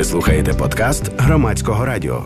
Ви слухаєте подкаст Громадського радіо.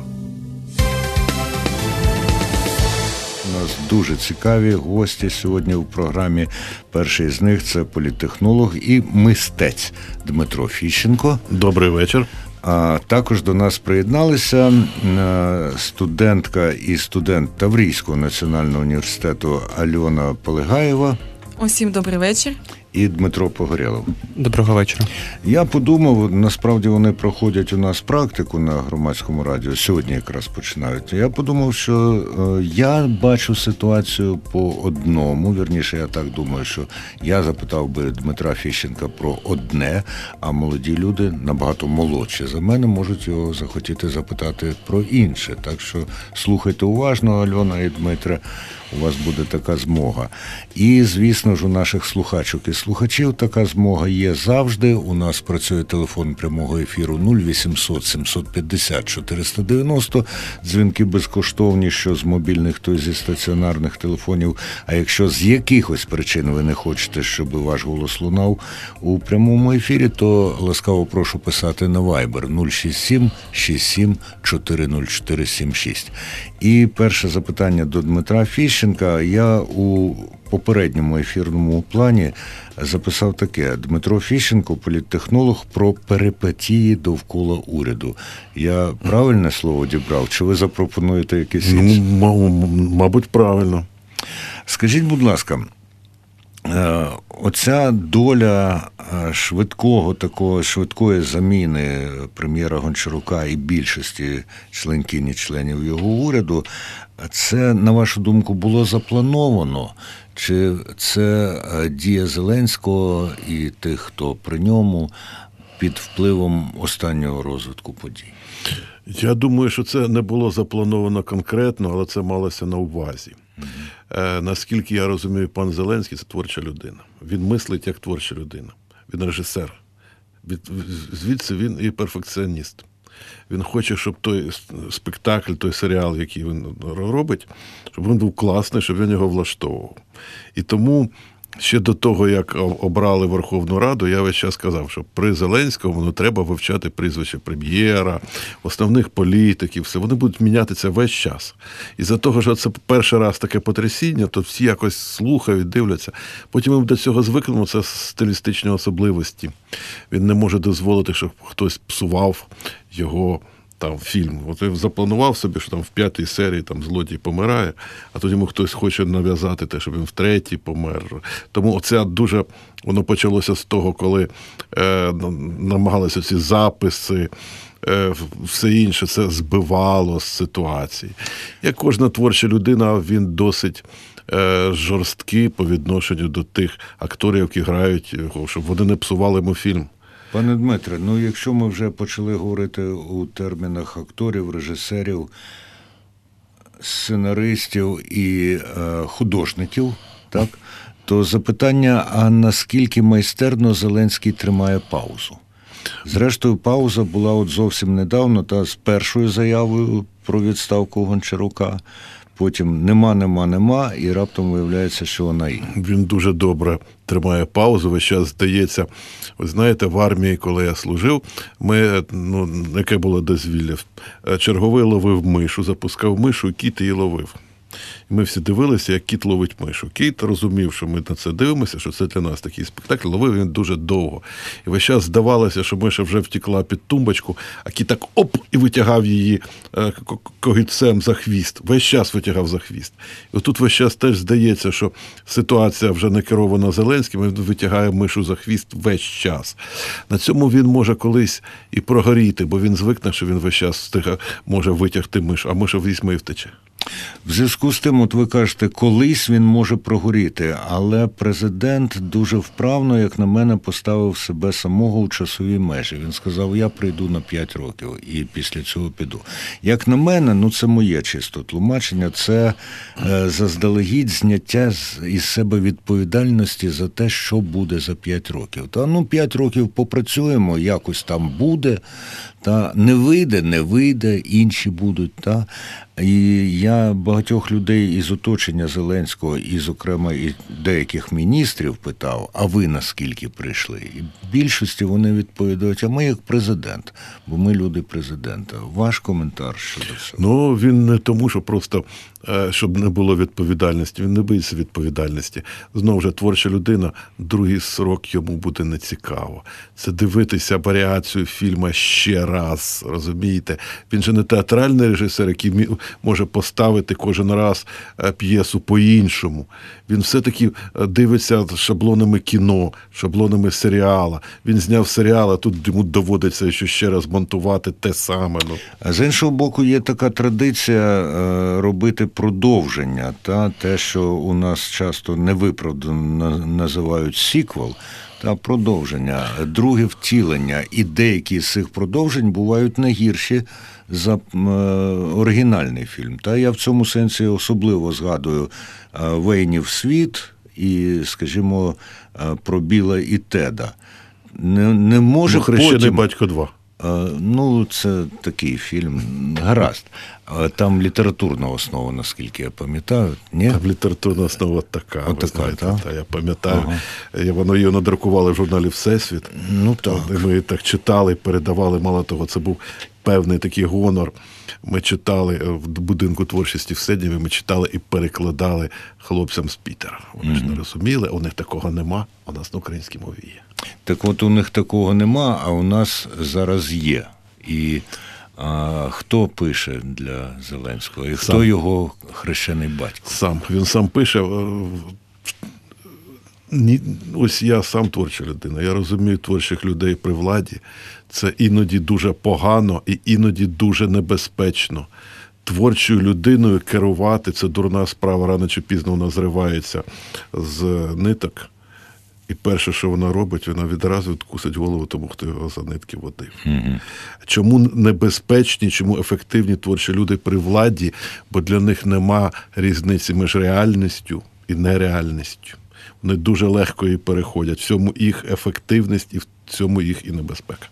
У нас дуже цікаві гості сьогодні в програмі. Перший з них – це політтехнолог і мистець Дмитро Фіщенко. Добрий вечір. А також до нас приєдналися студентка і студент Таврійського національного університету Альона Полегаєва. Усім добрий вечір. І Дмитро Погорєлов. Доброго вечора. Я подумав, насправді вони проходять у нас практику на Громадському радіо, сьогодні якраз починають. Я подумав, що я бачу ситуацію по одному, вірніше, я так думаю, що я запитав би Дмитра Фіщенка про одне, а молоді люди, набагато молодші за мене, можуть його захотіти запитати про інше. Так що слухайте уважно, Альона і Дмитре, у вас буде така змога. І, звісно ж, у наших слухачок і слухачів така змога є завжди. У нас працює телефон прямого ефіру 0800 750 490. Дзвінки безкоштовні, що з мобільних, то зі стаціонарних телефонів. А якщо з якихось причин ви не хочете, щоб ваш голос лунав у прямому ефірі, то ласкаво прошу писати на Viber 067 67 404 76. І перше запитання до Дмитра Фіщенка. Я у попередньому ефірному плані записав таке. Дмитро Фіщенко, політтехнолог, про перипетії довкола уряду. Я правильне слово дібрав? Чи ви запропонуєте якесь інше? Мабуть, правильно. Скажіть, будь ласка, оця доля швидкої заміни прем'єра Гончарука і більшості членкинь і членів його уряду, це, на вашу думку, було заплановано? Чи це дія Зеленського і тих, хто при ньому, під впливом останнього розвитку подій? Я думаю, що це не було заплановано конкретно, але це малося на увазі. Наскільки я розумію, пан Зеленський – це творча людина. Він мислить як творча людина. Він режисер. Звідси він і перфекціоніст. Він хоче, щоб той спектакль, той серіал, який він робить, щоб він був класний, щоб він його влаштовував. І тому ще до того, як обрали Верховну Раду, я весь час сказав, що при Зеленському треба вивчати прізвище прем'єра, основних політиків, все. Вони будуть мінятися весь час. І за того, що це перший раз таке потрясіння, то всі якось слухають, дивляться. Потім ми до цього звикнемо, це стилістичні особливості. Він не може дозволити, щоб хтось псував його фільм. От він запланував собі, що в 5-й серії злодій помирає, а тут йому хтось хоче нав'язати те, щоб він в 3-й помер. Тому оце дуже, воно почалося з того, коли намагалися ці записи, все інше, це збивало з ситуації. Як кожна творча людина, він досить жорсткий по відношенню до тих акторів, які грають його, щоб вони не псували йому фільм. Пане Дмитре, якщо ми вже почали говорити у термінах акторів, режисерів, сценаристів і художників, так, то запитання, а наскільки майстерно Зеленський тримає паузу? Зрештою, пауза була от зовсім недавно, з першою заявою про відставку Гончарука. Потім нема, і раптом виявляється, що вона є. Він дуже добре тримає паузу, весь час здається. Ви знаєте, в армії, коли я служив, яке було дозвілля, черговий ловив мишу, запускав мишу, і кіт її ловив. І ми всі дивилися, як кіт ловить мишу. Кіт розумів, що ми на це дивимося, що це для нас такий спектакль. Ловив він дуже довго. І весь час здавалося, що миша вже втекла під тумбочку, а кіт так і витягав її когітцем за хвіст. Весь час витягав за хвіст. І отут весь час теж здається, що ситуація вже не керована Зеленським, він витягає мишу за хвіст весь час. На цьому він може колись і прогоріти, бо він звикне, що він весь час може витягти мишу, а миша візьме і втече. В зв'язку з тим, от ви кажете, колись він може прогоріти, але президент дуже вправно, як на мене, поставив себе самого у часові межі. Він сказав, я прийду на 5 років і після цього піду. Як на мене, це моє чисто тлумачення, це заздалегідь зняття із себе відповідальності за те, що буде за 5 років. 5 років попрацюємо, якось там буде, не вийде, інші будуть, І я багатьох людей із оточення Зеленського, і, зокрема, і деяких міністрів питав, а ви наскільки прийшли? І в більшості вони відповідають, а ми як президент, бо ми люди президента. Ваш коментар щодо цього? Він не тому, що просто, щоб не було відповідальності, він не боїться відповідальності. Знову ж, творча людина, другий срок йому буде нецікаво. Це дивитися варіацію фільму ще раз, розумієте? Він же не театральний режисер, який може поставити кожен раз п'єсу по-іншому. Він все-таки дивиться шаблонами кіно, шаблонами серіала. Він зняв серіал, а тут йому доводиться ще раз монтувати те саме. А з іншого боку, є така традиція робити продовження. Те, що у нас часто невиправдано називають сіквел, та продовження, друге втілення. І деякі з цих продовжень бувають не гірші за оригінальний фільм. Я в цьому сенсі особливо згадую «Вейнів світ» і, скажімо, про Біла і Теда. Не може «Хрещений батько 2». Це такий фільм, гаразд. Там літературна основа, наскільки я пам'ятаю, ні? Там літературна основа така, ви знаєте, так? Я пам'ятаю. Воно її надрукували в журналі «Всесвіт». Так. Ми так читали, передавали, мало того, це був певний такий гонор. Ми читали в будинку творчості в Седнєві, ми читали і перекладали хлопцям з Пітера. Вони ж не розуміли, у них такого нема, у нас на українській мові є. Так от у них такого нема, а у нас зараз є. І хто пише для Зеленського? І хто його хрещений батько? Він сам пише. Ось я сам творча людина. Я розумію творчих людей при владі. Це іноді дуже погано і іноді дуже небезпечно. Творчою людиною керувати – це дурна справа. Рано чи пізно вона зривається з ниток. І перше, що вона робить, вона відразу відкусить голову тому, хто його за нитки водив. Чому небезпечні, чому ефективні творчі люди при владі? Бо для них нема різниці між реальністю і нереальністю. Вони дуже легко її переходять. В цьому їх ефективність і в цьому їх і небезпека.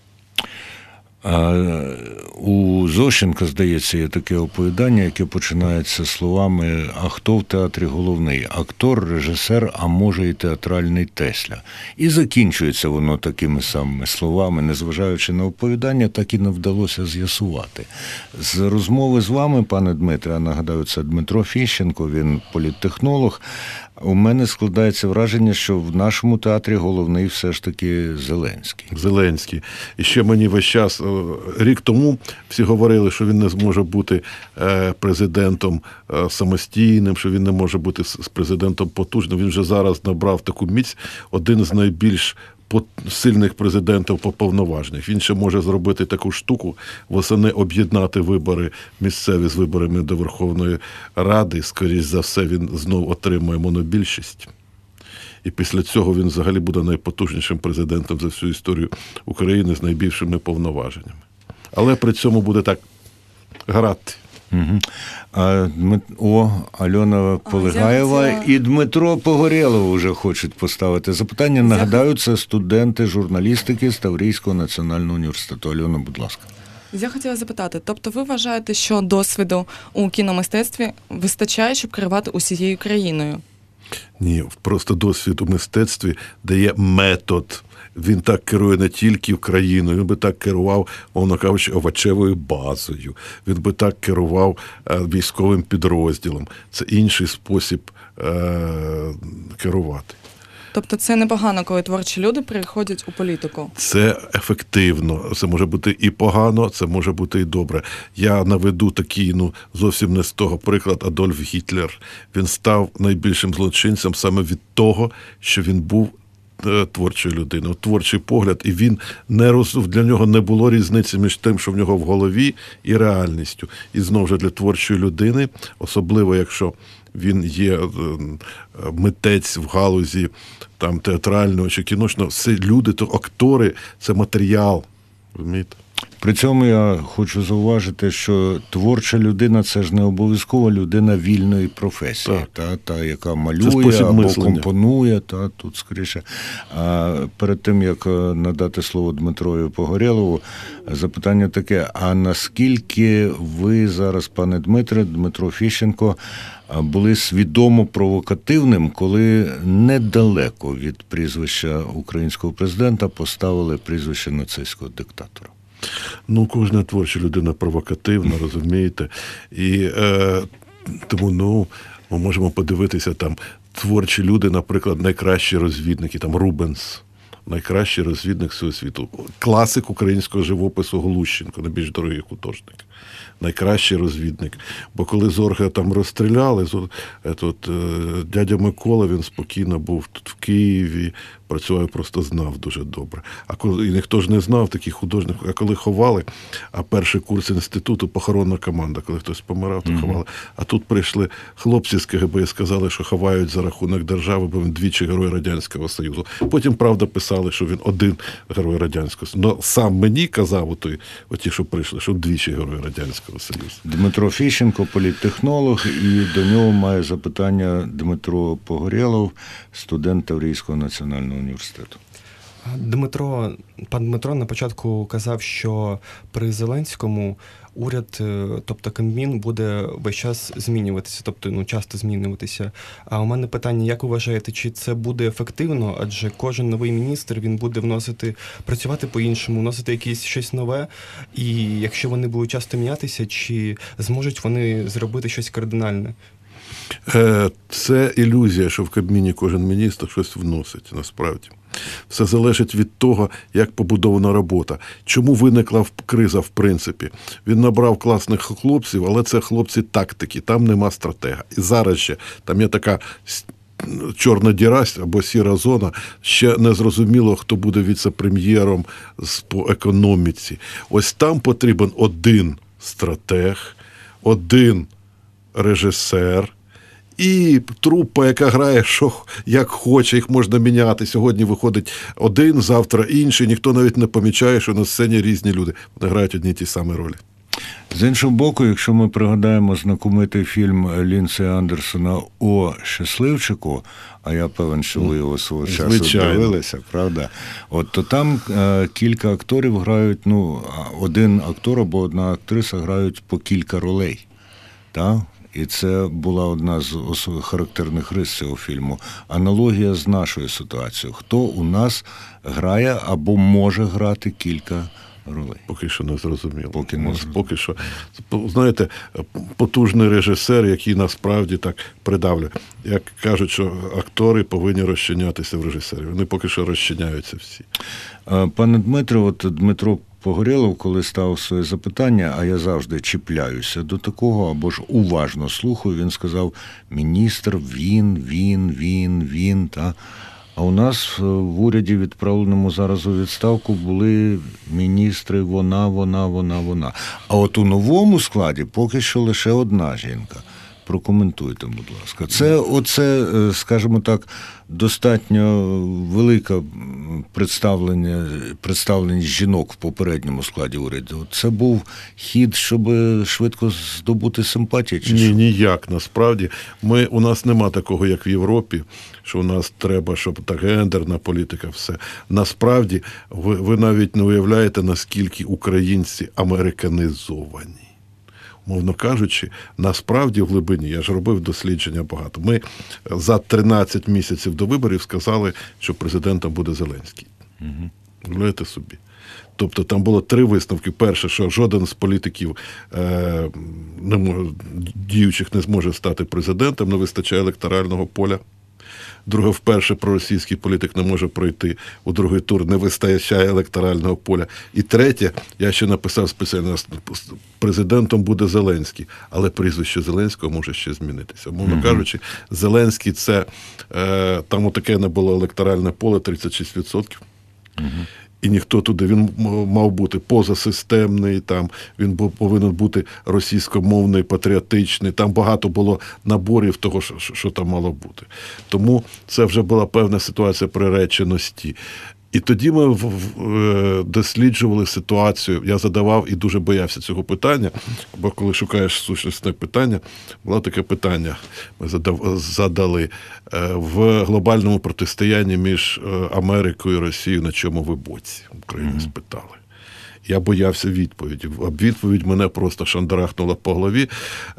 У Зощенка, здається, є таке оповідання, яке починається словами «А хто в театрі головний? Актор, режисер, а може і театральний Тесля». І закінчується воно такими самими словами, незважаючи на оповідання, так і не вдалося з'ясувати. З розмови з вами, пане Дмитре, я нагадаю, це Дмитро Фіщенко, він політтехнолог, у мене складається враження, що в нашому театрі головний все ж таки Зеленський. Зеленський. І ще мені весь час, рік тому всі говорили, що він не зможе бути президентом самостійним, що він не може бути президентом потужним. Він вже зараз набрав таку міць, один з найбільш сильних президентів по повноважних. Він ще може зробити таку штуку, восени об'єднати вибори місцеві з виборами до Верховної Ради. Скоріше за все, він знову отримає монобільшість. І після цього він взагалі буде найпотужнішим президентом за всю історію України з найбільшими повноваженнями. Але при цьому буде так грати. Альона Полегаєва і Дмитро Погорєлов вже хочуть поставити запитання. Нагадаю, це студенти журналістики з Таврійського національного університету. Альона, будь ласка. Я хотіла запитати, тобто ви вважаєте, що досвіду у кіномистецтві вистачає, щоб керувати усією країною? Ні, просто досвід у мистецтві дає метод. Він так керує не тільки країною, він би так керував, мовно кажучи, овочевою базою. Він би так керував військовим підрозділом. Це інший спосіб керувати. Тобто це непогано, коли творчі люди приходять у політику? Це ефективно. Це може бути і погано, це може бути і добре. Я наведу такий, зовсім не з того приклад, Адольф Гітлер. Він став найбільшим злочинцем саме від того, що він був творчою людиною, творчий погляд, і він для нього не було різниці між тим, що в нього в голові, і реальністю. І знову ж для творчої людини, особливо якщо він є митець в галузі театрального чи кіношного, це люди, то актори, це матеріал. Розумієте? При цьому я хочу зауважити, що творча людина – це ж не обов'язково людина вільної професії, та, яка малює або компонує, тут скоріше. А перед тим, як надати слово Дмитрові Погорєлову, запитання таке, а наскільки ви зараз, пане Дмитре, Дмитро Фіщенко, були свідомо провокативним, коли недалеко від прізвища українського президента поставили прізвище нацистського диктатора? Кожна творча людина провокативна, розумієте? І тому, ми можемо подивитися, там, творчі люди, наприклад, найкращі розвідники, там, Рубенс, найкращий розвідник всього світу. Класик українського живопису Глущенко, найбільш дорогий художник. Найкращий розвідник. Бо коли Зорга там розстріляли, дядя Микола, він спокійно був тут в Києві, працював, просто знав дуже добре. І ніхто ж не знав таких художників. А коли ховали, а перший курс інституту, похоронна команда, коли хтось помирав, то ховали. А тут прийшли хлопці з КГБ і сказали, що ховають за рахунок держави, бо він двічі Герой Радянського Союзу. Потім, правда, писали, що він один Герой Радянського Союзу. Но сам мені казав, оті, що прийшли, що двічі Герой Радянського Союзу. Дмитро Фіщенко, політтехнолог, і до нього має запитання Дмитро Погорєлов, студент Таврійського національного університету. Пан Дмитро на початку казав, що при Зеленському уряд, тобто Кабмін, буде весь час змінюватися, тобто часто змінюватися. А у мене питання, як ви вважаєте, чи це буде ефективно? Адже кожен новий міністр, він буде працювати по-іншому, вносити щось нове, і якщо вони будуть часто мінятися, чи зможуть вони зробити щось кардинальне? Це ілюзія, що в Кабміні кожен міністр щось вносить, насправді. Все залежить від того, як побудована робота. Чому виникла криза, в принципі? Він набрав класних хлопців, але це хлопці-тактики, там нема стратега. І зараз ще, там є така чорна діра або сіра зона, ще не зрозуміло, хто буде віце-прем'єром по економіці. Ось там потрібен один стратег, один режисер, і трупа, яка грає, як хоче, їх можна міняти. Сьогодні виходить один, завтра інший. Ніхто навіть не помічає, що на сцені різні люди. Вони грають одні й ті самі ролі. З іншого боку, якщо ми пригадаємо знакомитий фільм Лінсея Андерсона «О щасливчику», а я певен, що ви його свого часу дивилися, правда? То там кілька акторів грають, один актор або одна актриса грають по кілька ролей. Так? І це була одна з характерних рис цього фільму. Аналогія з нашою ситуацією. Хто у нас грає або може грати кілька ролей? Поки що не зрозуміло. Поки що. Знаєте, потужний режисер, який насправді так придавлює. Як кажуть, що актори повинні розчинятися в режисері. Вони поки що розчиняються всі. Пане Дмитро, Дмитро Погорєлов, коли ставив своє запитання, а я завжди чіпляюся до такого, або ж уважно слухаю, він сказав, міністр, він, та. А у нас в уряді, відправленому зараз у відставку, були міністри, вона. А от у новому складі поки що лише одна жінка. Прокоментуйте, будь ласка. Це, скажімо так, достатньо велика представленість жінок в попередньому складі уряду. Це був хід, щоб швидко здобути симпатію? Ні, ніяк, насправді. У нас нема такого, як в Європі, що у нас треба, щоб та гендерна політика, все. Насправді, ви навіть не уявляєте, наскільки українці американізовані. Мовно кажучи, насправді в глибині, я ж робив дослідження багато, ми за 13 місяців до виборів сказали, що президентом буде Зеленський. Уявляєте собі. Тобто там було 3 висновки. Перше, що жоден з політиків діючих не зможе стати президентом, не вистачає електорального поля. Друге, вперше проросійський політик не може пройти у другий тур, не вистачає електорального поля. І третє, я ще написав спеціально, президентом буде Зеленський, але прізвище Зеленського може ще змінитися. Мовно кажучи, Зеленський це, там отаке не було електоральне поле, 36%. І ніхто туди, він мав бути позасистемний, там, він повинен бути російськомовний, патріотичний, там багато було наборів того, що там мало бути. Тому це вже була певна ситуація приреченості. І тоді ми досліджували ситуацію. Я задавав і дуже боявся цього питання, бо коли шукаєш сущностне питання, було таке питання, ми задали в глобальному протистоянні між Америкою і Росією, на чому ви боці? Україну спитали. Я боявся відповіді. Відповідь мене просто шандарахнула по голові.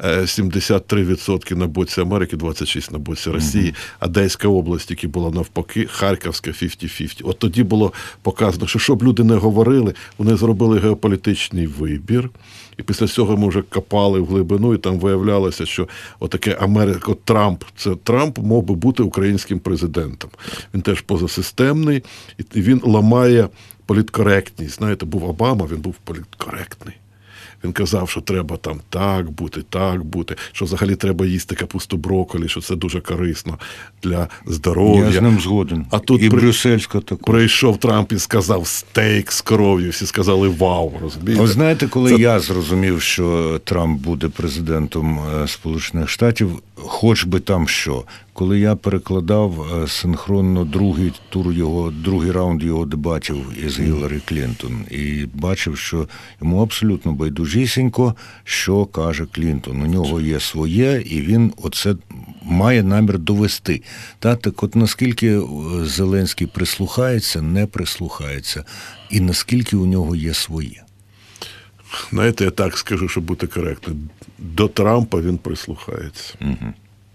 73% на боці Америки, 26% на боці Росії. Одеська область, яка була навпаки, Харківська 50-50. От тоді було показано, що щоб люди не говорили, вони зробили геополітичний вибір. І після цього ми вже копали в глибину, і там виявлялося, що отаке Америка, Трамп, це Трамп мав би бути українським президентом. Він теж позасистемний, і він ламає політкоректність. Знаєте, був Обама, він був політкоректний. Він казав, що треба там так бути, що взагалі треба їсти капусту брокколі, що це дуже корисно для здоров'я. Я з ним згоден. А тут і брюссельська також. Прийшов Трамп і сказав стейк з коров'ю, всі сказали вау, розумієте? Ви знаєте, коли я зрозумів, що Трамп буде президентом Сполучених Штатів, хоч би там що, коли я перекладав синхронно другий раунд його дебатів із Гілларі Клінтон і бачив, що йому абсолютно байдужісінько, що каже Клінтон. У нього є своє, і він оце має намір довести. Так от наскільки Зеленський прислухається, не прислухається, і наскільки у нього є своє. Знаєте, я так скажу, щоб бути коректним. До Трампа він прислухається. Угу.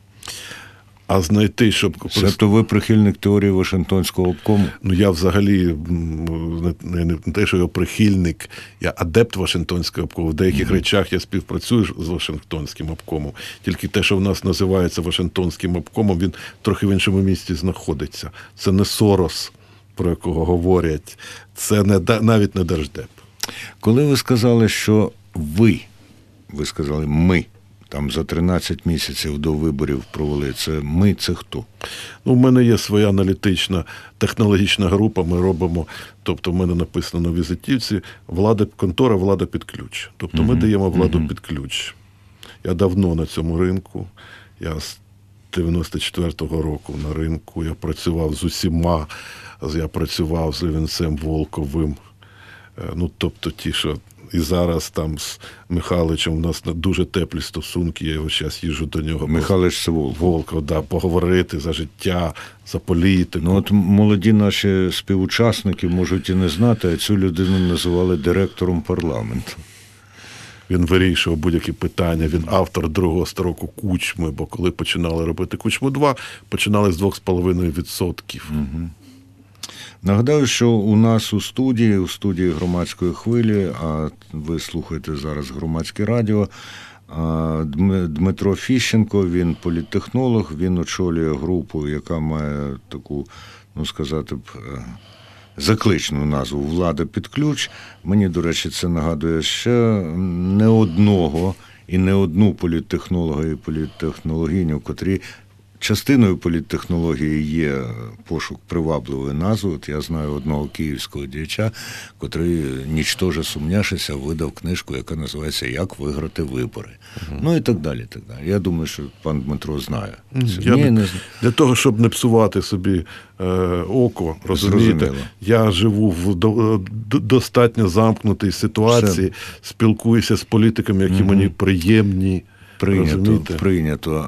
А знайти, щоб... Тобто ви прихильник теорії Вашингтонського обкому? Ну, я взагалі не те, що я прихильник, я адепт Вашингтонського обкому. В деяких речах я співпрацюю з Вашингтонським обкомом. Тільки те, що в нас називається Вашингтонським обкомом, він трохи в іншому місці знаходиться. Це не Сорос, про якого говорять. Це навіть не Держдеп. Коли ви сказали, що ви сказали «ми», там за 13 місяців до виборів провели, це «ми» – це хто? Ну, в мене є своя аналітична технологічна група, ми робимо, тобто в мене написано на візитівці, контора «Влада під ключ». Тобто ми даємо владу під ключ. Я давно на цьому ринку, я з 94-го року на ринку, я працював з усіма, я працював з Левінцем Волковим, ну, тобто ті, що і зараз там з Михайловичем у нас дуже теплі стосунки, я його зараз їжджу до нього. Михайлович це Волков, да, поговорити за життя, за політику. Ну от молоді наші співучасники можуть і не знати, а цю людину називали директором парламенту. Він вирішував будь-які питання, він автор другого строку Кучми, бо коли починали робити Кучму-2, починали з 2,5%. Угу. Нагадаю, що у нас у студії Громадської хвилі, а ви слухаєте зараз Громадське радіо, Дмитро Фіщенко, він політтехнолог, він очолює групу, яка має таку, ну сказати б, закличну назву «Влада під ключ». Мені, до речі, це нагадує ще не одного і не одну політтехнолога і політтехнологиню, котрі частиною політтехнології є пошук привабливої назви. От я знаю одного київського діяча, котрий, нічтоже сумняшися, видав книжку, яка називається «Як виграти вибори». Ну і так далі, так далі. Я думаю, що пан Дмитро знає. Для того, щоб не псувати собі око, розумієте, Зрозуміло. Я живу в достатньо замкнутій ситуації, спілкуюся з політиками, які мені приємні. Прийнято.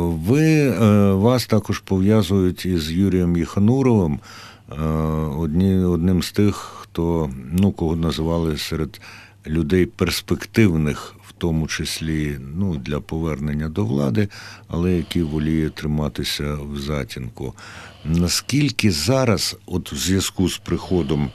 Вас також пов'язують із Юрієм Єхануровим, одним з тих, хто, кого називали серед людей перспективних, в тому числі для повернення до влади, але які воліє триматися в затінку. Наскільки зараз, от в зв'язку з приходом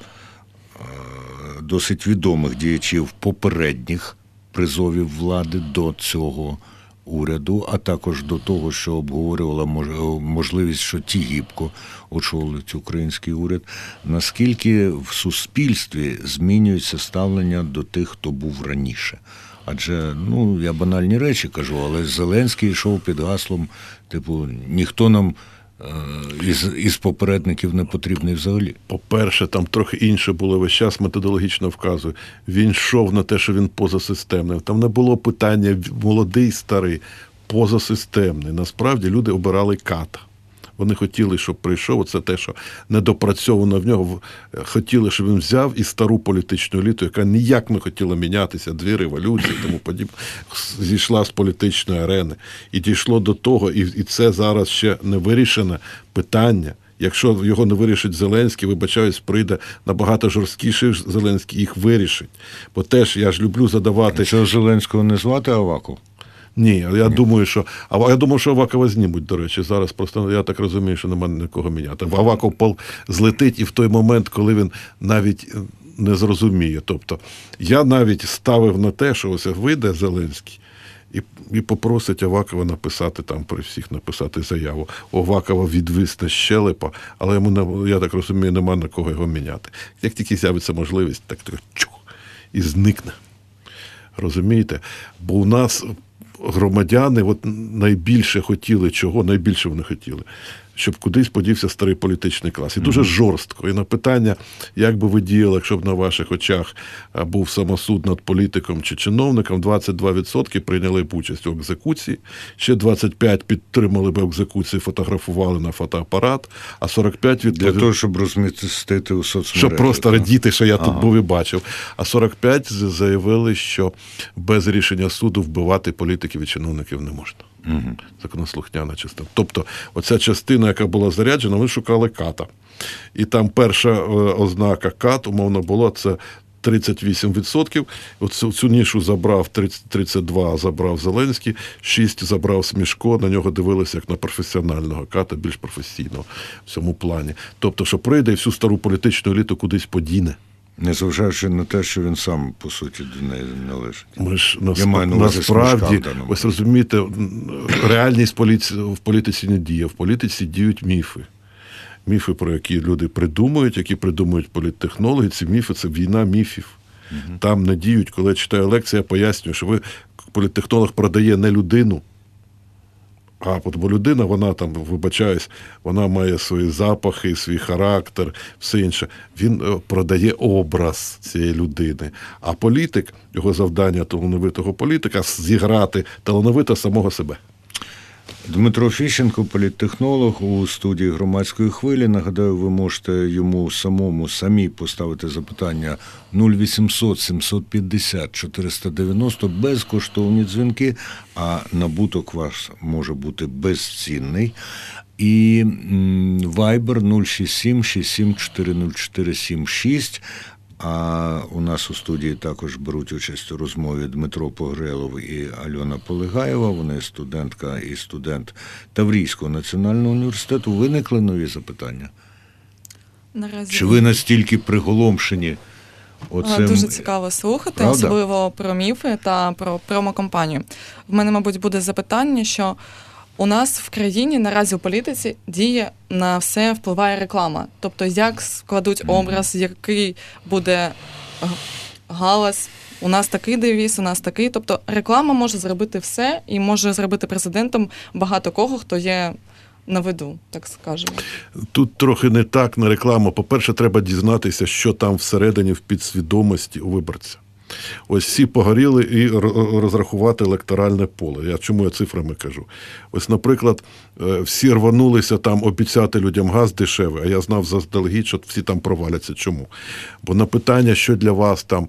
досить відомих діячів попередніх призовів влади до цього уряду, а також до того, що обговорювала можливість, що Тігіпко очолить український уряд, наскільки в суспільстві змінюється ставлення до тих, хто був раніше? Адже, я банальні речі кажу, але Зеленський йшов під гаслом, ніхто нам із попередників не потрібний взагалі. По-перше, там трохи інше було, весь час методологічно вказую. Він йшов на те, що він позасистемний. Там не було питання молодий, старий, позасистемний. Насправді люди обирали ката. Вони хотіли, щоб прийшов, оце те, що недопрацьовано в нього, хотіли, щоб він взяв і стару політичну еліту, яка ніяк не хотіла мінятися, дві революції і тому подібне, зійшла з політичної арени. І дійшло до того, і це зараз ще не вирішене питання. Якщо його не вирішить Зеленський, вибачаюсь, прийде набагато жорсткіший Зеленський, їх вирішить. Бо теж я ж люблю задавати... Що Зеленського не звати Аваков? Ні, я думаю, що Авакова знімуть, до речі, зараз просто, я так розумію, що немає нікого міняти. Аваков злетить і в той момент, коли він навіть не зрозуміє. Тобто, я навіть ставив на те, що ось вийде Зеленський і попросить Авакова написати там, при всіх написати заяву. У Авакова відвисне щелепа, але йому, я так розумію, немає на кого його міняти. Як тільки з'явиться можливість, так чух, і зникне. Розумієте? Бо у нас громадяни от найбільше хотіли чого? Найбільше вони хотіли, щоб кудись подівся старий політичний клас. І дуже жорстко. І на питання, як би ви діяли, якщо б на ваших очах був самосуд над політиком чи чиновником, 22% прийняли б участь у екзекуції, ще 25% підтримали б екзекуції, фотографували на фотоапарат, а 45% для того, щоб розмістити у соцмережах. Щоб просто радіти, що я тут був і бачив. А 45% заявили, що без рішення суду вбивати політиків і чиновників не можна. Законослухняна частина. Тобто, оця частина, яка була заряджена, вони шукали ката. І там перша ознака кат, умовно, була це 38%. Цю нішу забрав 32, забрав Зеленський, 6 забрав Смішко, на нього дивилися як на професіонального ката, більш професійного в цьому плані. Тобто, що прийде і всю стару політичну еліту кудись подіне. Незважаючи на те, що він сам, по суті, до неї належить. Ми ж насправді, ось розумієте, реальність в політиці не діє. В політиці діють міфи. Міфи, про які люди придумують, які придумують політтехнологи. Ці міфи – це війна міфів. Там не діють. Коли я читаю лекції, я пояснюю, що політтехнолог продає не людину, бо людина, вона там, вибачаюсь, вона має свої запахи, свій характер, все інше. Він продає образ цієї людини. А політик, його завдання талановитого політика – зіграти талановито самого себе. Дмитро Фіщенко, політтехнолог, у студії «Громадської хвилі». Нагадаю, ви можете йому самі поставити запитання 0800 750 490, безкоштовні дзвінки, а набуток ваш може бути безцінний. І Viber 067 67 404 76. А у нас у студії також беруть участь у розмові Дмитро Погрелов і Альона Полегаєва. Вони студентка і студент Таврійського національного університету. Виникли нові запитання? Наразі Чи ви настільки приголомшені оцим? Дуже цікаво слухати, правда? Особливо про міфи та про промокампанію. В мене, мабуть, буде запитання, що у нас в країні наразі у політиці діє на все впливає реклама. Тобто, як складуть образ, який буде галас, у нас такий девіз, у нас такий. Тобто, реклама може зробити все і може зробити президентом багато кого, хто є на виду, так скажемо. Тут трохи не так на рекламу. По-перше, треба дізнатися, що там всередині в підсвідомості у виборця. Ось всі погоріли і розрахувати електоральне поле. Чому я цифрами кажу? Ось, наприклад, всі рванулися там обіцяти людям газ дешевий, а я знав заздалегідь, що всі там проваляться. Чому? Бо на питання, що для вас там,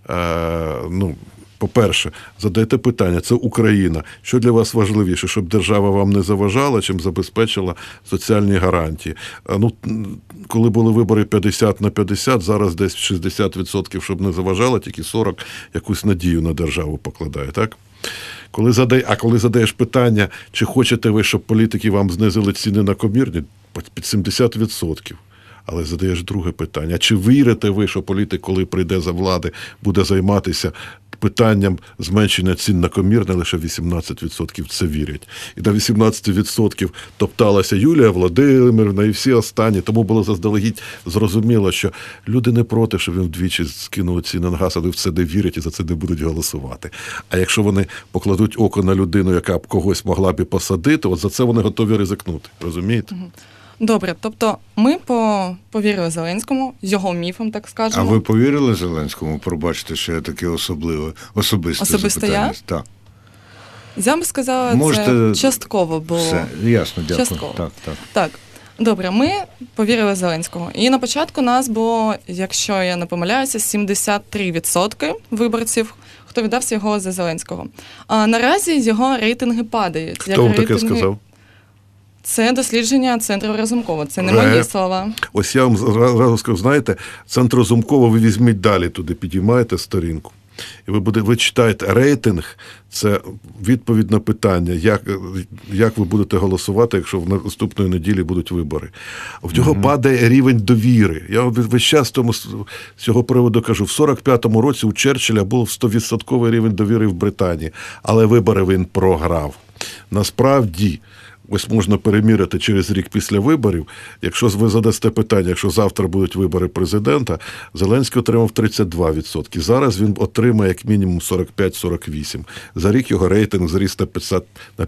по-перше, задайте питання, це Україна. Що для вас важливіше, щоб держава вам не заважала, чим забезпечила соціальні гарантії? Коли були вибори 50/50, зараз десь 60%, щоб не заважала, тільки 40% якусь надію на державу покладає, так? Коли задаєш питання, чи хочете ви, щоб політики вам знизили ціни на комірні, під 70%. Але задаєш друге питання. Чи вірите ви, що політик, коли прийде за влади, буде займатися питанням зменшення цін на комірне, лише 18% це вірять. І на 18% топталася Юлія Володимирівна і всі останні. Тому було заздалегідь зрозуміло, що люди не проти, щоб їм вдвічі скинули ціни на газ, але в це не вірять і за це не будуть голосувати. А якщо вони покладуть око на людину, яка б когось могла б і посадити, от за це вони готові ризикнути. Розумієте? Добре, тобто ми повірили Зеленському, його міфам, так скажемо. А ви повірили Зеленському? Пробачте, що я таке особисте запитання. Так. Я би сказала, це частково було. Все, ясно, дякую. Частково. Так. Так, Добре, ми повірили Зеленському. І на початку нас було, якщо я не помиляюся, 73% виборців, хто віддав свій голос за Зеленського. А наразі його рейтинги падають. Хто вам таке сказав? Це дослідження Центру Разумкова, це не мої слова. Ось я вам зразу скажу, знаєте, Центр Разумкова ви візьміть далі туди, підіймаєте сторінку. І ви читаєте рейтинг, це відповідь на питання, як ви будете голосувати, якщо в наступної неділі будуть вибори. В нього падає рівень довіри. Я весь час з цього приводу кажу, в 45-му році у Черчилля був 100% рівень довіри в Британії, але вибори він програв. Насправді, ось можна переміряти через рік після виборів. Якщо ви задасте питання, якщо завтра будуть вибори президента, Зеленський отримав 32%. Зараз він отримає як мінімум 45-48%. За рік його рейтинг зріс на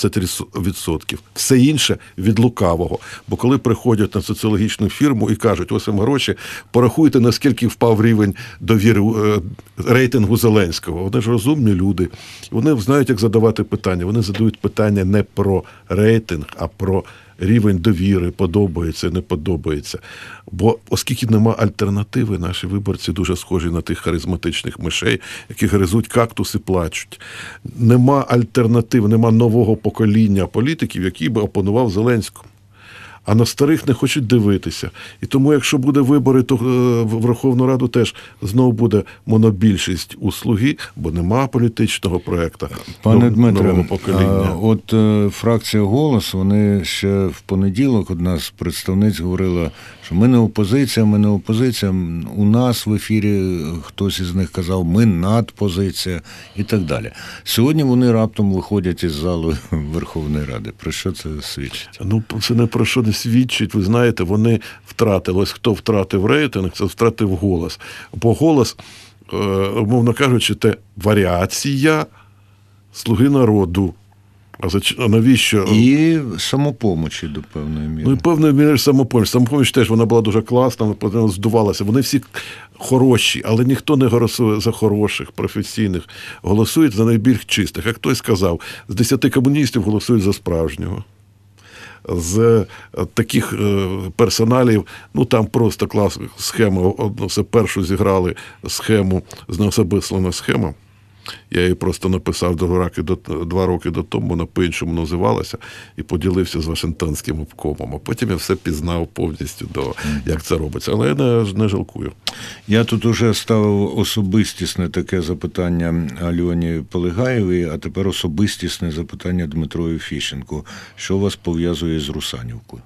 15%. Все інше від лукавого. Бо коли приходять на соціологічну фірму і кажуть, ось вам гроші, порахуйте, наскільки впав рівень довіри рейтингу Зеленського. Вони ж розумні люди. Вони знають, як задавати питання. Вони задають питання не про рейтинг, а про рівень довіри, подобається, не подобається. Бо оскільки нема альтернативи, наші виборці дуже схожі на тих харизматичних мишей, які гризуть кактус і плачуть. Нема альтернативи, нема нового покоління політиків, який би опонував Зеленському. А на старих не хочуть дивитися. І тому, якщо буде вибори, то в Верховну Раду теж знову буде монобільшість у «Слуги», бо нема політичного проєкту Пане Дмитре, нового покоління. От фракція «Голос», вони ще в понеділок, одна з представниць говорила, що ми не опозиція, у нас в ефірі хтось із них казав, ми надпозиція і так далі. Сьогодні вони раптом виходять із залу Верховної Ради. Про що це свідчить? Ну, це не про що не свідчить. Ви знаєте, вони втратили. Ось хто втратив рейтинг, це втратив «Голос». Бо «Голос», умовно кажучи, це варіація «Слуги народу». А навіщо? І «Самопомочі» до певної міри. Ну, і певною мірою «Самопоміч». «Самопоміч» теж, вона була дуже класна, вона здувалася. Вони всі хороші, але ніхто не голосує за хороших, професійних. Голосують за найбільш чистих. Як хтось сказав, з 10 комуністів голосують за справжнього. З таких персоналів, ну там просто класна схема, це першу зіграли схему, знеособислена схема. Я її просто написав 2 роки до тому, вона по-іншому називалася, і поділився з Вашингтонським обкомом. А потім я все пізнав повністю, як це робиться. Але я не жалкую. Я тут уже ставив особистісне таке запитання Альоні Полигаєвій, а тепер особистісне запитання Дмитрові Фіщенку. Що вас пов'язує з Русанівкою?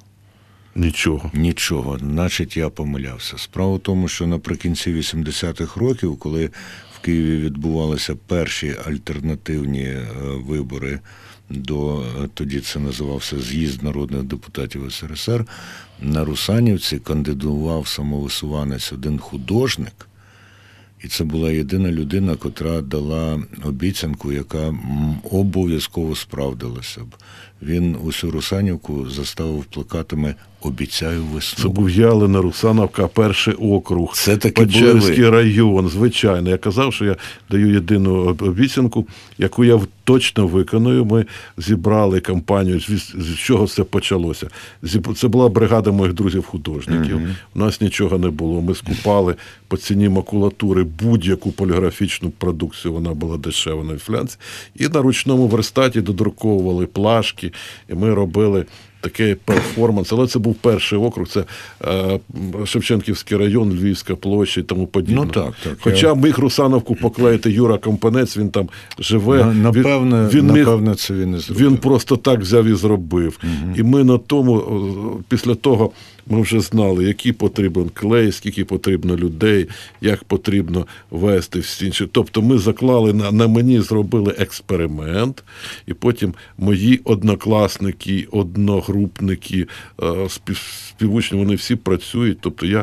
Нічого. Значить, я помилявся. Справа в тому, що наприкінці 80-х років, коли в Києві відбувалися перші альтернативні вибори тоді це називався З'їзд народних депутатів СРСР, на Русанівці кандидував самовисуванець один художник, і це була єдина людина, котра дала обіцянку, яка обов'язково справдилася б. Він усю Русанівку заставив плакатами «Обіцяю весну». Це був Ялина, Русановка, перший округ. Це таки Печерський район, звичайно. Я казав, що я даю єдину обіцянку, яку я точно виконую. Ми зібрали кампанію, з чого все почалося. Це була бригада моїх друзів-художників. У нас нічого не було. Ми скупали по ціні макулатури будь-яку поліграфічну продукцію, вона була дешева на флянці. І на ручному верстаті додруковували плашки, і ми робили такий перформанс. Але це був перший округ, це Шевченківський район, Львівська площа і тому подібне. Ну, так. Хоча міг Русановку поклеїти Юра Компанець, він там живе. Напевне, це він і зробив. Він просто так взяв і зробив. І ми на тому, після того, ми вже знали, який потрібен клей, скільки потрібно людей, як потрібно вести всі інші. Тобто ми заклали, на мені зробили експеримент, і потім мої однокласники, одногрупники, співучні, вони всі працюють. Тобто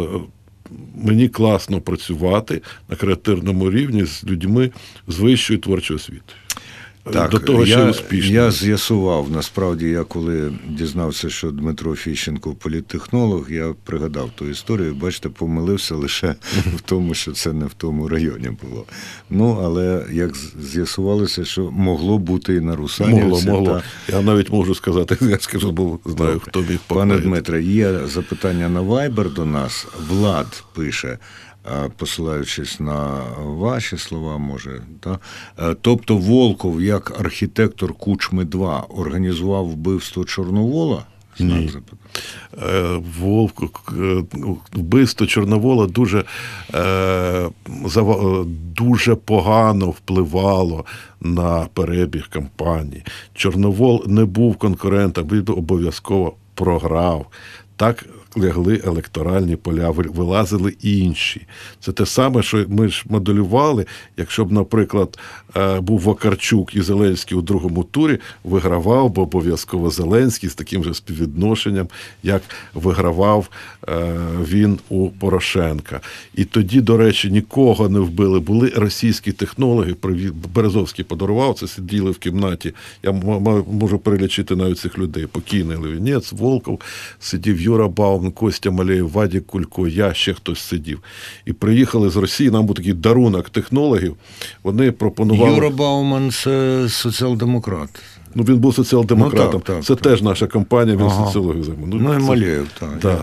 мені класно працювати на креативному рівні з людьми з вищою творчою освітою. Так, до того ще успішно. Я з'ясував, насправді, я коли дізнався, що Дмитро Фіщенко політтехнолог, я пригадав ту історію, бачите, помилився лише в тому, що це не в тому районі було. Ну, але як з'ясувалося, що могло бути і на Русанівці. Могло. Я навіть можу сказати, я скажу, бо знаю, хто міг попередити. Пане Дмитре, є запитання на Viber до нас. Влад пише, посилаючись на ваші слова, може, та? Тобто Волков, як архітектор Кучми-2, організував вбивство Чорновола? Ні. Вбивство Чорновола дуже погано впливало на перебіг кампанії. Чорновол не був конкурентом, він обов'язково програв. Так лягли електоральні поля, вилазили інші. Це те саме, що ми ж моделювали, якщо б, наприклад, був Вакарчук і Зеленський у другому турі, вигравав би обов'язково Зеленський з таким же співвідношенням, як вигравав він у Порошенка. І тоді, до речі, нікого не вбили. Були російські технологи, Березовський подарував, це сиділи в кімнаті, я можу перелічити навіть цих людей, покійний Левінець, Волков, сидів Юра Бауман, Костя Малеєв, Вадік Кулько, я, ще хтось сидів. І приїхали з Росії, нам був такий дарунок технологів, вони пропонували... Юра Бауман – це соціал-демократ. Ну, він був соціал-демократом. Так, це теж наша компанія, він соціологію займає. Ну, і Малеєв, так.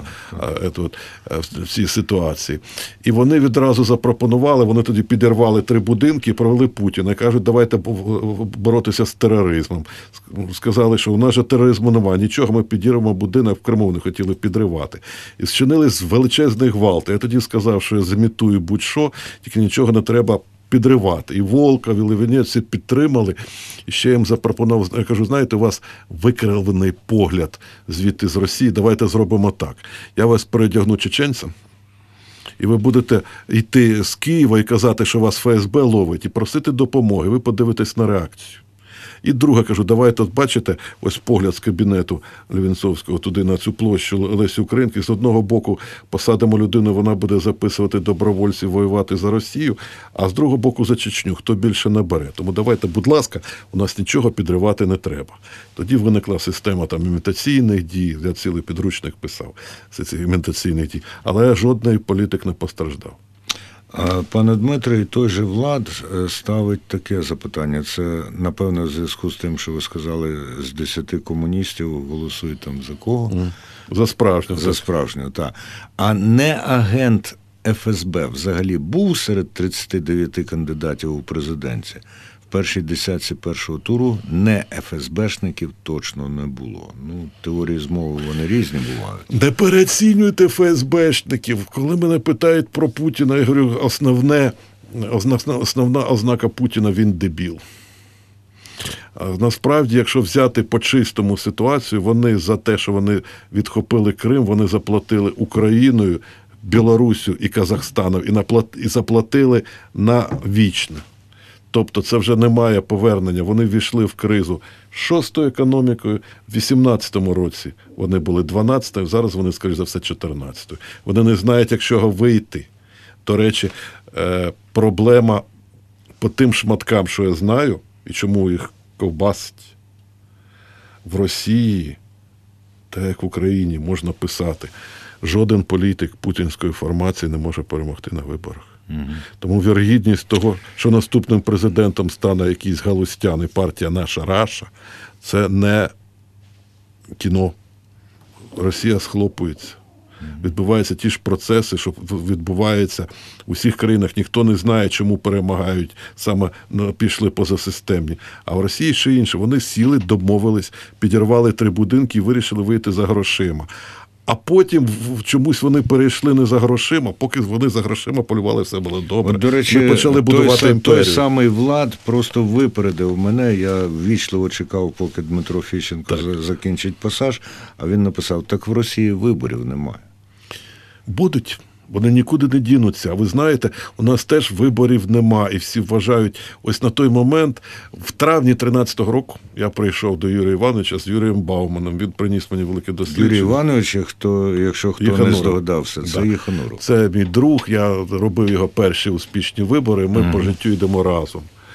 В цій ситуації. І вони відразу запропонували, вони тоді підірвали 3 будинки і провели Путіна. І кажуть, давайте боротися з тероризмом. Сказали, що у нас же тероризму немає, нічого, ми підірвемо будинок, в Криму не хотіли підривати. І зчинили величезний гвалт. Я тоді сказав, що я зімітую будь-що, тільки нічого не треба підривати. І Волков, і Левінець всі підтримали. І ще їм запропонував, я кажу, знаєте, у вас викривлений погляд звідти з Росії, давайте зробимо так. Я вас передягну чеченцям, і ви будете йти з Києва і казати, що вас ФСБ ловить, і просити допомоги, ви подивитесь на реакцію. І друге, кажу, давайте, от бачите, ось погляд з кабінету Левінцовського туди на цю площу Лесі Українки. З одного боку посадимо людину, вона буде записувати добровольців воювати за Росію, а з другого боку за Чечню, хто більше набере. Тому давайте, будь ласка, у нас нічого підривати не треба. Тоді виникла система там імітаційних дій, я цілий підручник писав з цих імітаційних дій, але жодний політик не постраждав. Пане Дмитре, і той же Влад ставить таке запитання. Це, напевно, в зв'язку з тим, що ви сказали, з 10 комуністів голосують там за кого? За справжнього. За справжнього, так. А не агент ФСБ взагалі був серед 39 кандидатів у президенті? В першій десятці першого туру не ФСБшників точно не було. Ну, теорії змови, вони різні бувають. Не переоцінюйте ФСБшників. Коли мене питають про Путіна, я говорю, основна ознака Путіна – він дебіл. А насправді, якщо взяти по-чистому ситуацію, вони за те, що вони відхопили Крим, вони заплатили Україною, Білоруссю і Казахстаном і заплатили навічно. Тобто це вже немає повернення. Вони ввійшли в кризу 6-ю економікою, в 18-му році вони були 12-ю, зараз вони, скоріш за все, 14-ю. Вони не знають, як з чого вийти. До речі, проблема по тим шматкам, що я знаю, і чому їх ковбасить в Росії, так як в Україні, можна писати, жоден політик путінської формації не може перемогти на виборах. Тому вірогідність того, що наступним президентом стане якийсь галустян і партія «Наша Раша», це не кіно. Росія схлопується. Відбуваються ті ж процеси, що відбуваються у всіх країнах. Ніхто не знає, чому перемагають, саме пішли позасистемні. А в Росії ще інше. Вони сіли, домовились, підірвали 3 будинки і вирішили вийти за грошима. А потім чомусь вони перейшли не за грошима, поки вони за грошима полювали, все було добре. От, до речі, ми почали будувати імперію. Той самий Влад просто випередив мене. Я ввічливо чекав, поки Дмитро Фіщенко закінчить пасаж, а він написав, так в Росії виборів немає. Будуть. Вони нікуди не дінуться. А ви знаєте, у нас теж виборів нема. І всі вважають, ось на той момент, в травні 13-го року, я прийшов до Юрія Івановича з Юрієм Бауманом. Він приніс мені велике дослідження. Юрій Іванович, якщо хто не здогадався, це Єхануров. Це мій друг, я робив його перші успішні вибори, ми по життю йдемо разом.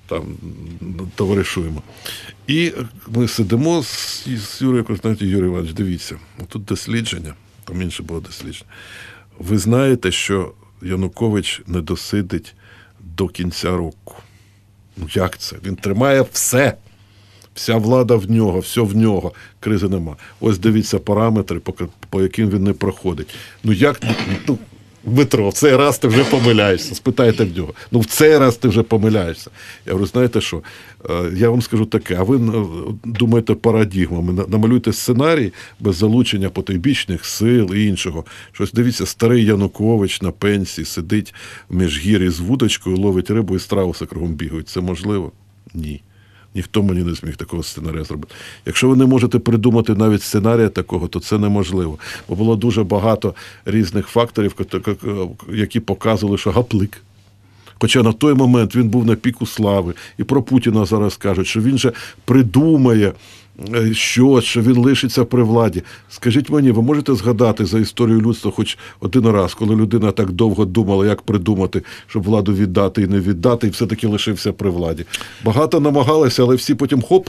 там товаришуємо. І ми сидимо з Юрієм Константиновичем, Юрій Іванович, дивіться, тут дослідження, там інше було дослідження. Ви знаєте, що Янукович не досидить до кінця року. Ну як це? Він тримає все. Вся влада в нього, все в нього, кризи нема. Ось дивіться параметри, по яким він не проходить. Ну як, Дмитро, в цей раз ти вже помиляєшся, спитайте в нього. Ну в цей раз ти вже помиляєшся. Я говорю, знаєте що, я вам скажу таке, а ви думаєте парадігмами, намалюйте сценарій без залучення потойбічних сил і іншого. Щось, дивіться, старий Янукович на пенсії сидить в Міжгір'ї з вудочкою, ловить рибу і страуси кругом бігають. Це можливо? Ні. Ніхто мені не зміг такого сценарія зробити. Якщо ви не можете придумати навіть сценарія такого, то це неможливо. Бо було дуже багато різних факторів, які показували, що гаплик. Хоча на той момент він був на піку слави. І про Путіна зараз кажуть, що він же придумає щось, що він лишиться при владі. Скажіть мені, ви можете згадати за історію людства хоч один раз, коли людина так довго думала, як придумати, щоб владу віддати і не віддати, і все-таки лишився при владі? Багато намагалися, але всі потім хоп.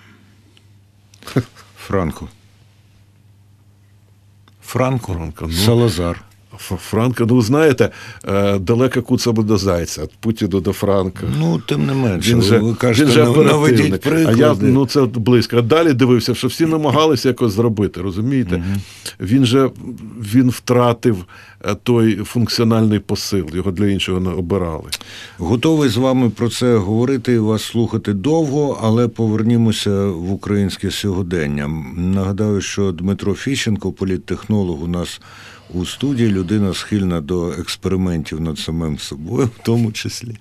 Франко. Салазар. Франка, ну, знаєте, далека куца до зайця, від Путіна до Франка. Ну, тим не менше, ви кажете, наведіть приклади. А я, це близько. А далі дивився, що всі намагалися якось зробити, розумієте? Угу. Він втратив той функціональний посил, його для іншого не обирали. Готовий з вами про це говорити і вас слухати довго, але повернімося в українське сьогодення. Нагадаю, що Дмитро Фіщенко, політтехнолог, у нас у студії, людина схильна до експериментів над самим собою, в тому числі.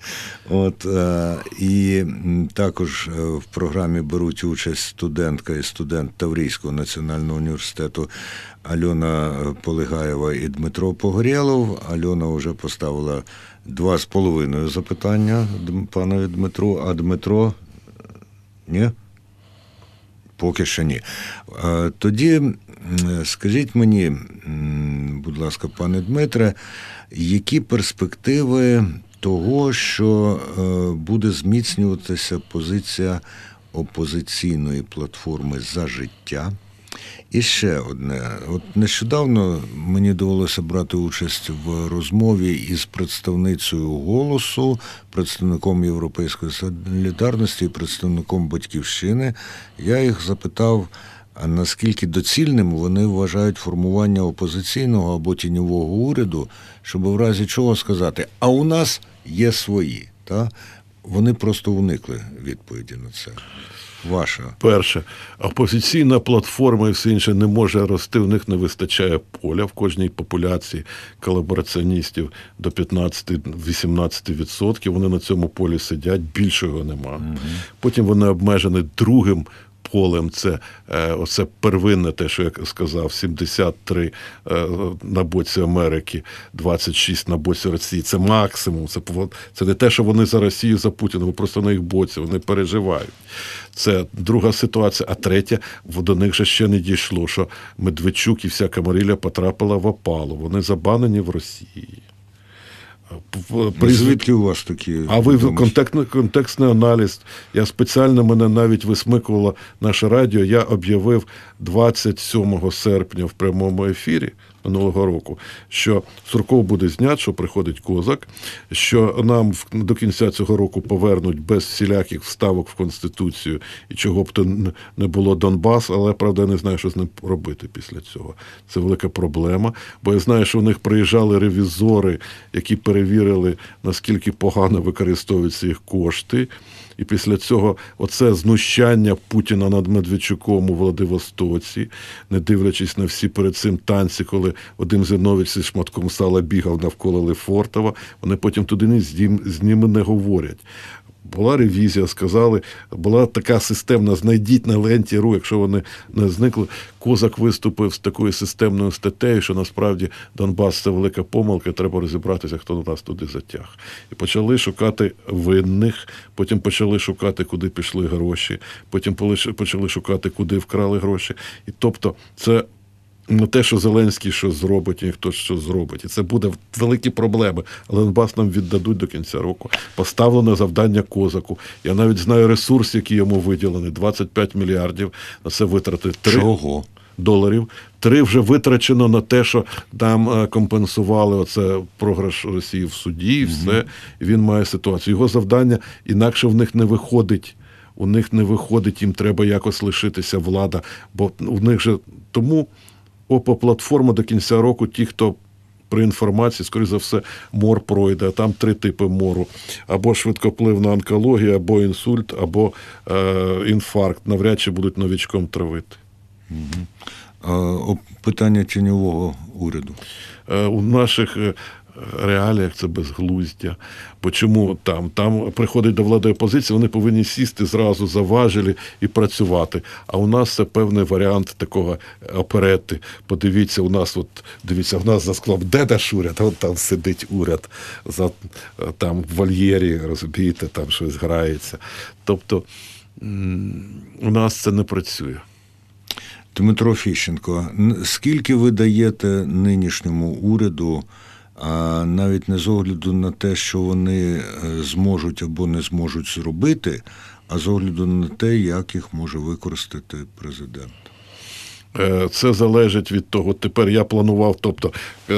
І також в програмі беруть участь студентка і студент Таврійського національного університету Альона Полигаєва і Дмитро Погорєлов. Альона вже поставила 2,5 запитання панові Дмитру, а Дмитро – ні? Поки що ні. Тоді скажіть мені, будь ласка, пане Дмитре, які перспективи того, що буде зміцнюватися позиція опозиційної платформи «За життя»? І ще одне. От нещодавно мені довелося брати участь в розмові із представницею «Голосу», представником «Європейської солідарності» і представником «Батьківщини». Я їх запитав, а наскільки доцільним вони вважають формування опозиційного або тіньового уряду, щоб в разі чого сказати, а у нас є свої. Та? Вони просто уникли відповіді на це. Ваша. Перше, опозиційна платформа і все інше не може рости, в них не вистачає поля в кожній популяції колабораціоністів до 15-18%. Вони на цьому полі сидять, більшого нема. Угу. Потім вони обмежені другим полем, це оце первинне, те, що я сказав, 73 на боці Америки, 26 на боці Росії. Це максимум. Це не те, що вони за Росію, за Путіна, вони просто на їх боці, вони переживають. Це друга ситуація. А третя, до них же ще не дійшло, що Медведчук і вся камарилля потрапила в опалу. Вони забанені в Росії. Звідки у вас такі? А ви контекстний аналіз. Я спеціально, мене навіть висмикувало наше радіо, я об'явив 27 серпня в прямому ефірі минулого року, що Сурков буде знят, що приходить Козак, що нам до кінця цього року повернуть без всіляких вставок в Конституцію і чого б то не було Донбас, але, правда, я не знаю, що з ним робити після цього. Це велика проблема, бо я знаю, що в них приїжджали ревізори, які перевірили, наскільки погано використовуються їх кошти. І після цього оце знущання Путіна над Медведчуком у Владивостоці, не дивлячись на всі перед цим танці, коли Вадим Зінович зі шматком сала бігав навколо Лефортова, вони потім туди з ними не говорять. Була ревізія, сказали, була така системна, знайдіть на ленті РУ, якщо вони не зникли. Козак виступив з такою системною статтею, що насправді Донбас – це велика помилка, треба розібратися, хто нас туди затяг. І почали шукати винних, потім почали шукати, куди пішли гроші, потім почали шукати, куди вкрали гроші. І тобто це Не те, що Зеленський щось зробить, і хтось щось зробить. І це буде великі проблеми. Але Донбас нам віддадуть до кінця року. Поставлене завдання Козаку. Я навіть знаю ресурс, який йому виділений. 25 мільярдів на це витратити. Чого? $3. 3 вже витрачено на те, що там компенсували оце програш Росії в суді, і все. І він має ситуацію. Його завдання інакше в них не виходить. У них не виходить, їм треба якось лишитися влада. Бо у них же тому ОПО-платформа до кінця року, ті, хто при інформації, скоріше за все, мор пройде. А там 3 типи мору. Або швидкопливна онкологія, або інсульт, або інфаркт. Навряд чи будуть новічком травити. Питання тіньового уряду. У наших реаліях це безглуздя. Бо чому там? Там приходить до влади опозиція, вони повинні сісти зразу за важелі і працювати. А у нас це певний варіант такого оперети. Подивіться, у нас за склом, де наш уряд? От там сидить уряд, там в вольєрі, розумієте, там щось грається. Тобто у нас це не працює. Дмитро Фіщенко, скільки ви даєте нинішньому уряду, навіть не з огляду на те, що вони зможуть або не зможуть зробити, а з огляду на те, як їх може використати президент? Це залежить від того. Тепер я планував, тобто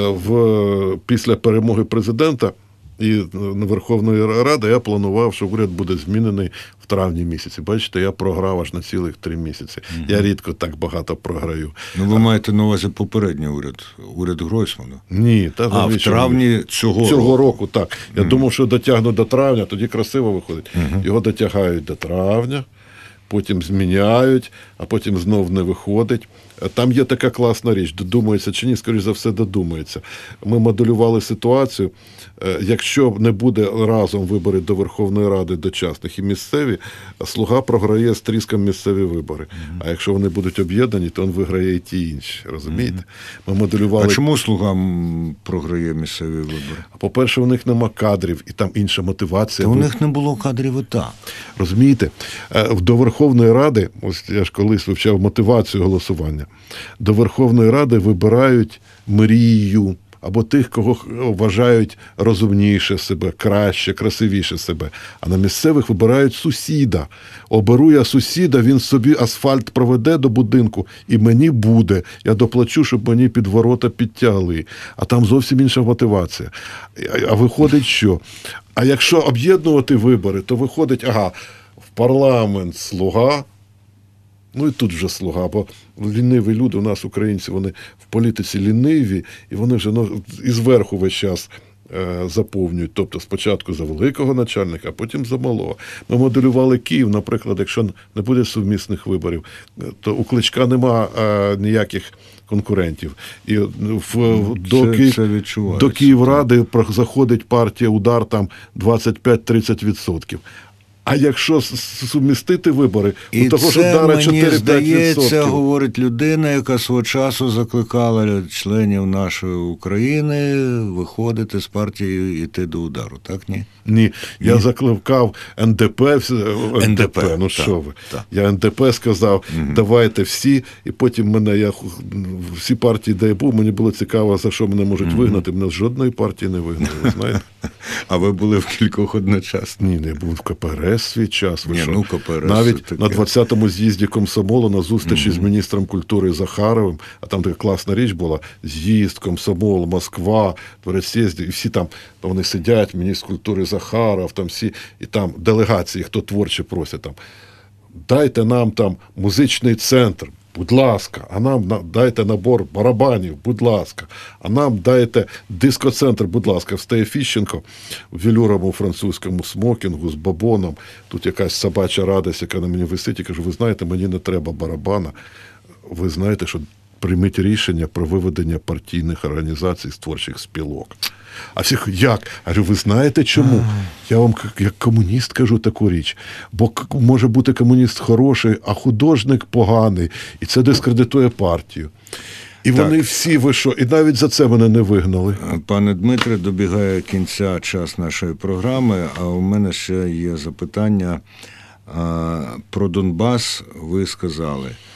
після перемоги президента і Верховної Ради я планував, що уряд буде змінений в травні місяці. Бачите, я програв аж на цілих 3 місяці. Я рідко так багато програю. Ну, ви маєте на увазі попередній уряд Гройсмана? Ні. В травні цього року, так. Я думав, що дотягну до травня, тоді красиво виходить. Його дотягають до травня, потім зміняють, а потім знов не виходить. Там є така класна річ, додумається чи ні, скоріш за все, додумається. Ми моделювали ситуацію, якщо не буде разом вибори до Верховної Ради дочасних і місцеві, «Слуга» програє з тріском місцеві вибори. А якщо вони будуть об'єднані, то він виграє і ті інші, розумієте? Ми моделювали... А чому «Слуга» програє місцеві вибори? По-перше, у них нема кадрів, і там інша мотивація. Та у них не було кадрів і так. Розумієте? До Верховної Ради, ось я ж колись вивчав мотивацію голосування, до Верховної Ради вибирають мрію або тих, кого вважають розумніше себе, краще, красивіше себе. А на місцевих вибирають сусіда. Оберу я сусіда, він собі асфальт проведе до будинку, і мені буде. Я доплачу, щоб мені під ворота підтягли. А там зовсім інша мотивація. А виходить що? А якщо об'єднувати вибори, то виходить, в парламент «Слуга», ну і тут вже «Слуга», бо ліниві люди, у нас українці, вони в політиці ліниві, і вони вже і зверху весь час заповнюють. Тобто спочатку за великого начальника, а потім за малого. Ми моделювали Київ, наприклад, якщо не буде сумісних виборів, то у Кличка нема ніяких конкурентів. І до Київради заходить партія «Удар» там 25-30%. А якщо сумістити вибори, і у того ж «Удара» 4-5%. Мені здається, говорить людина, яка свого часу закликала членів нашої України виходити з партії і йти до «Удару», так, ні? Ні. Я закликав НДП, ну що ви. Я НДП сказав, давайте всі, і потім всі партії, де я був, мені було цікаво, за що мене можуть вигнати. Мене з жодної партії не вигнали, ви знаєте. А ви були в кількох одночасно? Ні, не був в КПРС свій час. КПРС навіть на 20-му з'їзді комсомолу на зустрічі з міністром культури Захаровим, а там така класна річ була, з'їзд, комсомол, Москва, дворець з'їзді, і всі там, вони сидять, міністр культури Захаров, там всі, і там делегації, хто творче просять, там, дайте нам там музичний центр, будь ласка, а нам дайте набор барабанів, будь ласка, а нам дайте дискоцентр, будь ласка. Встає Фіщенко в велюровому французькому смокінгу з бабоном, тут якась собача радість, яка на мені висить, і кажу, ви знаєте, мені не треба барабана, ви знаєте, що прийміть рішення про виведення партійних організацій з творчих спілок. А всіх, як? А ви знаєте чому? Я вам, як комуніст, кажу таку річ. Бо може бути комуніст хороший, а художник поганий. І це дискредитує партію. І так. Вони всі і навіть за це мене не вигнали. Пане Дмитре, добігає кінця час нашої програми, а у мене ще є запитання про Донбас. Ви сказали,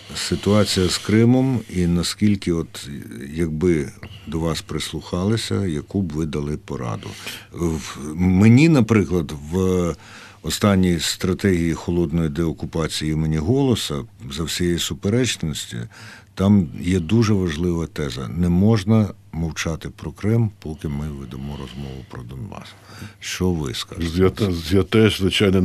ситуація з Кримом і наскільки, от, якби до вас прислухалися, яку б ви дали пораду? Мені, наприклад, в останній стратегії холодної деокупації імені Голоса, за всієї суперечності, там є дуже важлива теза. Не можна мовчати про Крим, поки ми ведемо розмову про Донбас. Що ви скажете? Я теж, звичайно,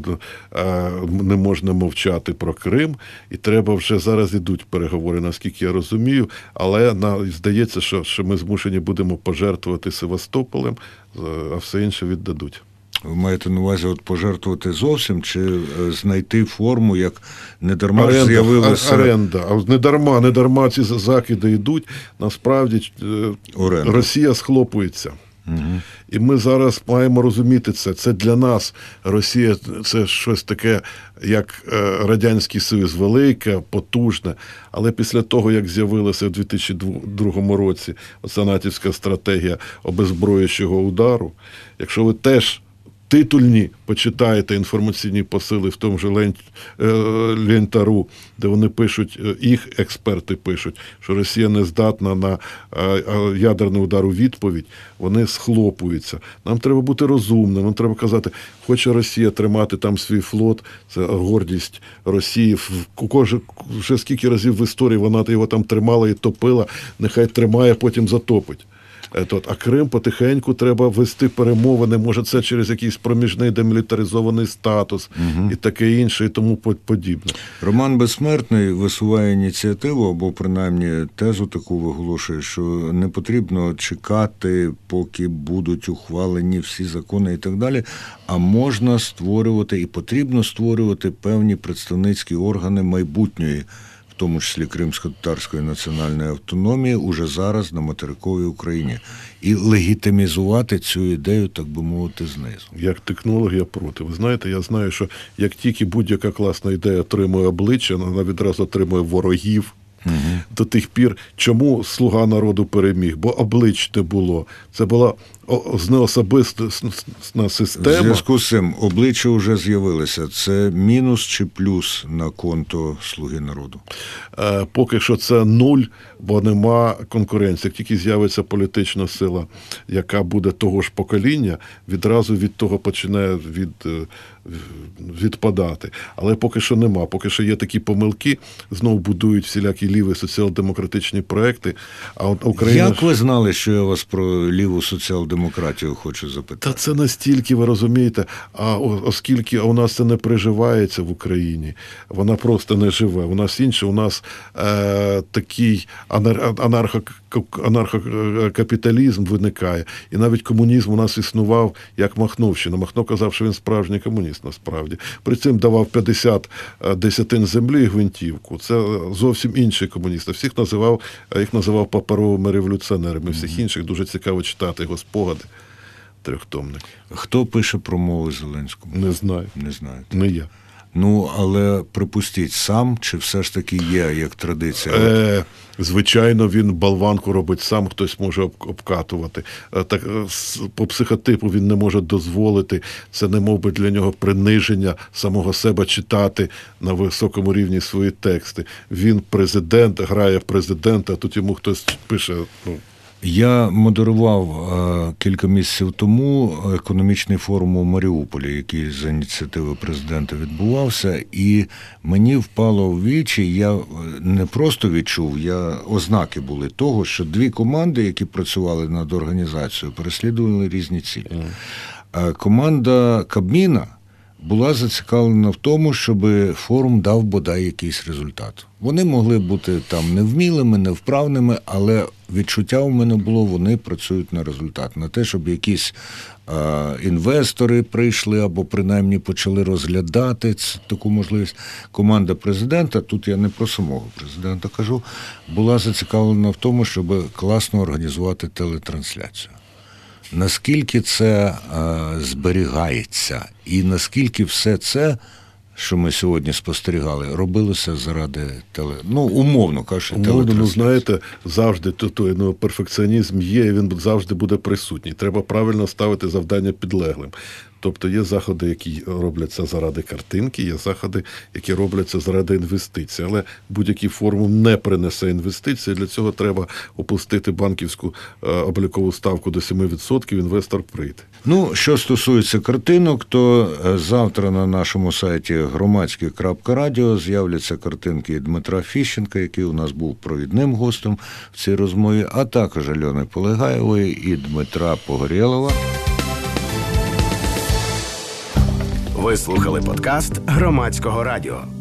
не можна мовчати про Крим, і треба вже зараз ідуть переговори, наскільки я розумію, але здається, що ми змушені будемо пожертвувати Севастополем, а все інше віддадуть. Ви маєте на увазі пожертвувати зовсім, чи знайти форму, як недарма з'явилося... Оренда. А не дарма ці закиди йдуть. Насправді оренда. Росія схлопується. Угу. І ми зараз маємо розуміти це. Це для нас Росія – це щось таке, як Радянський Союз, велике, потужне. Але після того, як з'явилася в 2002 році оця натівська стратегія обезброюючого удару, якщо ви теж титульні почитаєте інформаційні посили в тому же Лентару, де вони пишуть, їх експерти пишуть, що Росія не здатна на ядерний удар у відповідь, вони схлопуються. Нам треба бути розумним, нам треба казати, хоче Росія тримати там свій флот, це гордість Росії. Вже скільки разів в історії вона його там тримала і топила, нехай тримає, потім затопить. А Крим потихеньку треба вести перемовини, може це через якийсь проміжний демілітаризований статус і таке інше, і тому подібне. Роман Безсмертний висуває ініціативу, або принаймні тезу таку виголошує, що не потрібно чекати, поки будуть ухвалені всі закони і так далі, а можна створювати і потрібно створювати певні представницькі органи майбутньої, в тому числі Кримсько-татарської національної автономії, уже зараз на материковій Україні. І легітимізувати цю ідею, так би мовити, знизу. Як технолог я проти. Ви знаєте, я знаю, що як тільки будь-яка класна ідея отримує обличчя, вона відразу отримує ворогів. До тих пір, чому «Слуга народу» переміг? Бо облич не було. Це була неособистісна система. В зв'язку з цим обличчя вже з'явилися. Це мінус чи плюс на конто «Слуги народу»? Поки що це нуль, бо нема конкуренції. Як тільки з'явиться політична сила, яка буде того ж покоління, відразу від того починає відпадати. Але поки що нема. Поки що є такі помилки, знову будують всілякі ліві соціал-демократичні проекти. А от Україна... Як ви знали, що я вас про ліву соціал-демократію хочу запитати? Та це настільки, ви розумієте, оскільки у нас це не приживається в Україні, вона просто не живе. У нас інше, у нас такий анархокапіталізм виникає. І навіть комунізм у нас існував як Махновщина. Махно казав, що він справжній комуніст насправді. При цим давав 50 десятин землі і гвинтівку. Це зовсім інший комуніст. Їх називав паперовими революціонерами. Всіх інших дуже цікаво читати його спогади. Трьохтомник. Хто пише промови Зеленському? Не знаю. Не знаєте? Не я. Ну, але припустіть, сам, чи все ж таки є, як традиція? Звичайно, він болванку робить сам, хтось може обкатувати. Так, по психотипу він не може дозволити. Це не мов би для нього приниження самого себе читати на високому рівні свої тексти. Він президент, грає в президента, а тут йому хтось пише... Я модерував кілька місяців тому економічний форум у Маріуполі, який за ініціативи президента відбувався, і мені впало в вічі, я не просто відчув, ознаки були того, що дві команди, які працювали над організацією, переслідували різні цілі. Команда Кабміна була зацікавлена в тому, щоб форум дав бодай якийсь результат. Вони могли бути там невмілими, невправними, але відчуття у мене було, вони працюють на результат. На те, щоб якісь інвестори прийшли або принаймні почали розглядати таку можливість. Команда президента, тут я не про самого президента кажу, була зацікавлена в тому, щоб класно організувати телетрансляцію. Наскільки це зберігається і наскільки все це, що ми сьогодні спостерігали, робилося заради умовно кажучи, телетрансляції? Знаєте, завжди перфекціонізм є, і він завжди буде присутній. Треба правильно ставити завдання підлеглим. Тобто є заходи, які робляться заради картинки, є заходи, які робляться заради інвестицій. Але будь-який формум не принесе інвестицій. Для цього треба опустити банківську облікову ставку до 7%, інвестор прийде. Ну, що стосується картинок, то завтра на нашому сайті громадське.радіо з'являться картинки Дмитра Фіщенка, який у нас був провідним гостем в цій розмові, а також Альони Полегаєвої і Дмитра Погорєлова. Ви слухали подкаст Громадського радіо.